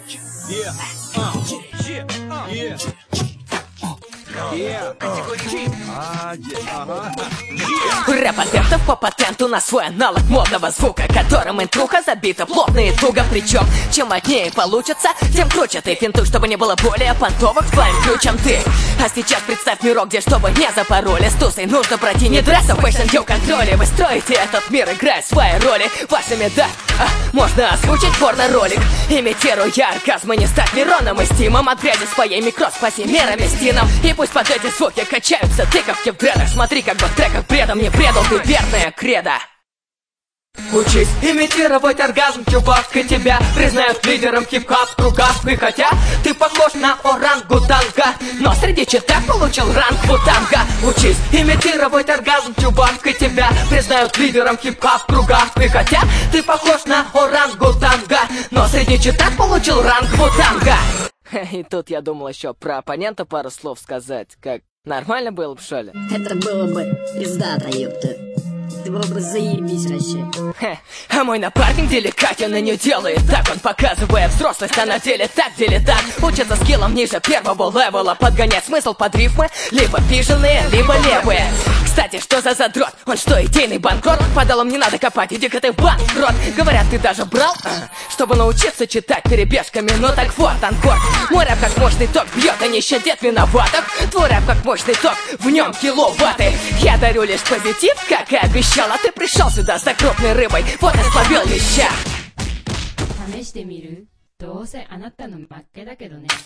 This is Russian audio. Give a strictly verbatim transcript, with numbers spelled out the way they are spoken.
Yeah, uh, yeah, uh, yeah. Yeah. А, ага. Рэп-патентов по патенту на свой аналог модного звука, которым интруха забита плотно и туго. Причем, чем моднее получится, тем круче ты финтуй, чтобы не было более понтовок с твоим ключом ты. А сейчас представь мирок, где чтобы не запороли. С тусой нужно пройти не дресса, фэшн, дью контроле. Вы строите этот мир, играя свои роли. Вашими, да, а, можно озвучить порно-ролик. Имитируя оргазмы, не стать Мироном и Стимом. От грязи своей микро спаси мерами стином. И пусть под эти звуки качаются тыковки в дредах. Смотри, как бы в треках бредом не предал ты верная кредо. Учись имитировать оргазм, чувак, и тебя признают лидером хип-хоп кругах. И хотя ты похож на орангутанга, но среди читак получил ранг бутанга. Учись имитировать оргазм, чувак, и тебя признают лидером хип-хоп кругах. И хотя ты похож на орангутанга, но среди читак получил ранг бутанга. И тут я думал еще про оппонента пару слов сказать. Как нормально было бы, что ли? Это было бы пиздато, ёпта. Ты было бы заебись вообще. Хе. А мой напарник деликатен и не делает так. Он показывает взрослость, а на деле так дилетант. Учится скиллом ниже первого левела, подгонять смысл под рифмы, либо пиженные, либо левые. Кстати, что за задрот? Он что, идейный банкрот? Подалом не надо копать, иди-ка ты в банкрот. Говорят, ты даже брал, а, чтобы научиться читать перебежками. Ну так вот, анкор. Мой рэп как мощный ток бьет, а не щадит виноватых. Твой рэп как мощный ток, в нем киловатты. Я дарю лишь позитив, как и обещал. А ты пришел сюда за крупной рыбой, вот и словил леща. 試してみる？どうせあなたの負けだけどね。